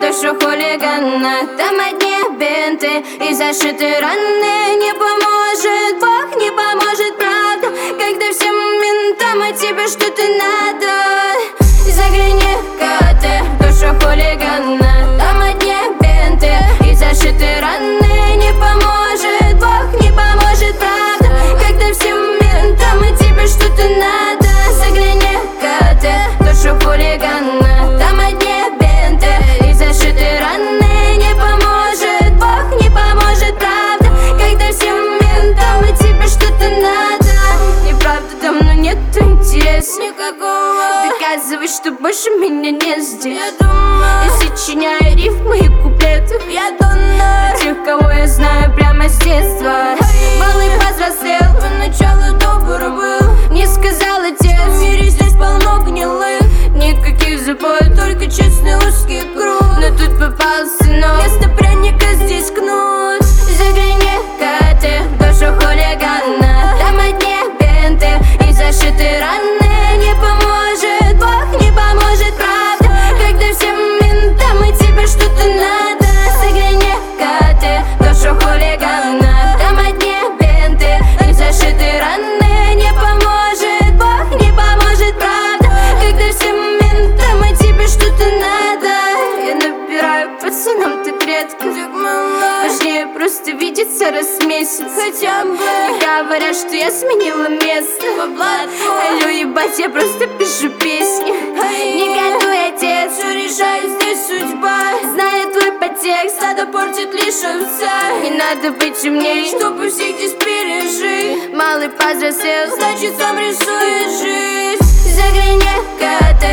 душу хулигана. Там одни бинты и зашиты раны. Не поможет Бог, не поможет правда, когда всем ментам от тебя что-то надо. Загляни-ка ты в душу хулигана. Там одни бинты и зашиты раны. Не поможет Бог, не поможет правда, когда всем ментам от тебя что-то надо. Загляни-ка ты в душу хулигана. Там одни бинты и зашиты раны. Не поможет Бог, не поможет правда, когда всем ментам от тебя что-то надо. Неправда, давно нет интереса никакого. Доказывай, что больше меня не здесь. Я сочиняю рифмы и куплеты. Я донор тех, кого я знаю прямо с детства. Малый повзрослел, поначалу добр был. Не сказал отец, в мире здесь полно гнилых. Никаких запоев, только честный узкий круг. Но тут попался сынок, вместо пряника здесь кнут. Загляни-ка ты в душу хулигана. Там одни бинты и зашиты раны. Не поможет Бог, не поможет правда, когда всем ментам от тебя что-то надо. Загляни-ка ты в душу хулигана. Там одни бинты и зашиты раны. Не поможет Бог, не поможет правда, когда всем ментам от тебя что-то надо. Я набираю пацанам так редко, важнее просто видеться раз в месяц хотя бы. Не говорят, что я сменила место. Алло, ебать, я просто пишу песни. Не готовый отец, все решаю, здесь судьба. Знаю твой подтекст, надо портит лишь овца. Не надо быть умней, чтобы всех здесь пережить. Малый повзрослел, значит сам рисует жизнь. Загляни-ка ты